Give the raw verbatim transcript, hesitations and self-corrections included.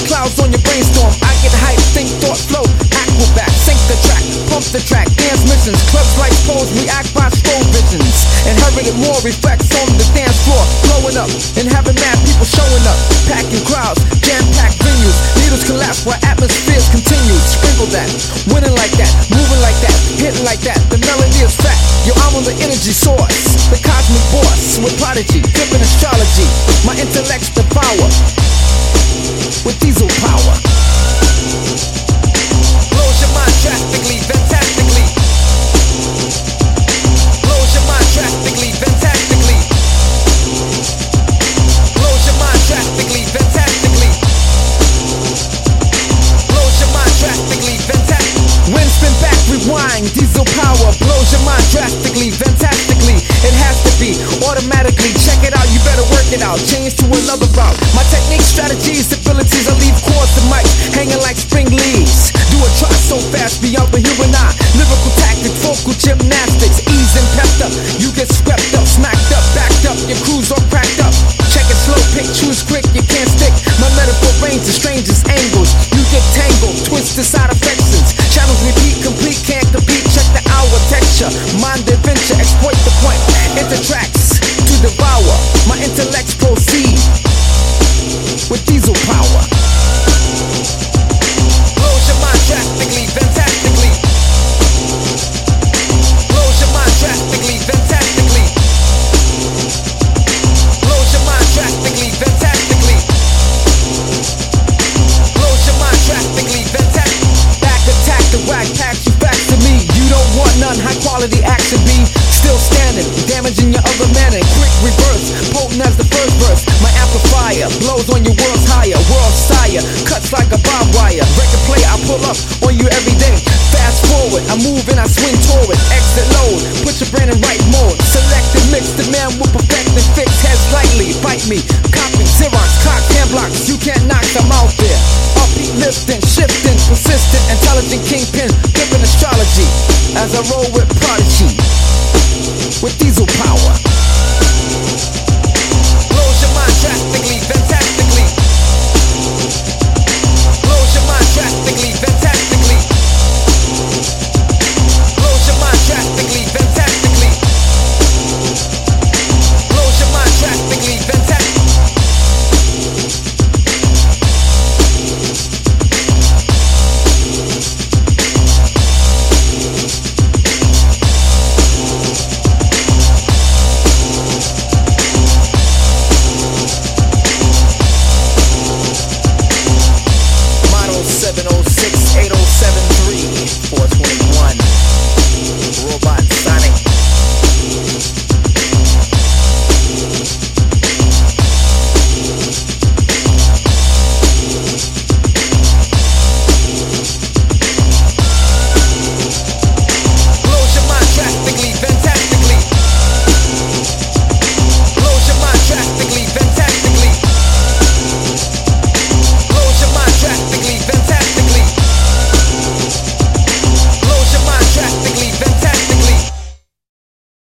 clouds on your brainstorm. I get hype, think, thought, flow, acrobat, sync the track, pump the track, dance missions, clubs like pose, react by slow visions. Inherited more reflects on the dance floor, blowing up and having mad people showing up, packing crowds, jam-packed venues. Needles collapse while atmospheres continue. Sprinkle that, winning like that, moving like that, hitting like that. The melody is fat. Yo, I'm on the energy source, the cosmic boss with prodigy, dripping astrology. My intellect's the power with diesel power. Blows your mind drastically, fantastically. Blows your mind drastically, fantastically. Blows your mind drastically, fantastically. Blows your mind drastically, fantastically. Wind spin back, rewind, diesel power. Blows your mind drastically, fantastically. It has to be automatically. Check it out, you better work it out. Change to another route. My technique, strategies, abilities, I leave chords to mic hanging like spring leaves. Do a try so fast, beyond the human eye. Lyrical tactics, vocal gymnastics, ease and pepped up. You get swept up, smacked up, backed up. Your crew's all cracked up. Check it slow, pick, choose quick, you can't stick. My metaphor range the strangest angles. You get tangled, twisted side affections. Channels repeat, complete, can't compete. Check the hour texture, mind adventure, exploit the point. Enter tracks to devour. My intellects proceed with diesel power. Blows your mind drastically, fantastically. Blows your mind drastically, fantastically. Blows your mind drastically, fantastically. Blows your mind drastically, fantastically. Back attack, the whack pack you back to me. You don't want none, high quality action be still standing, damaging your other manner. Quick reverse, potent as the first verse. My amplifier blows on your world's higher. World sire, cuts like a barbed wire. Record play, I pull up on you every day. Fast forward, I move and I swing toward. Exit load, put your brain in right mode. Select and mix, the man will perfect and fix. Heads lightly, bite me, copy, Xerox, cock, hand blocks. You can't knock them out there. Upbeat, lifting, shifting, persistent, intelligent kingpin, dripping astrology. As I roll with prodigy with diesel power.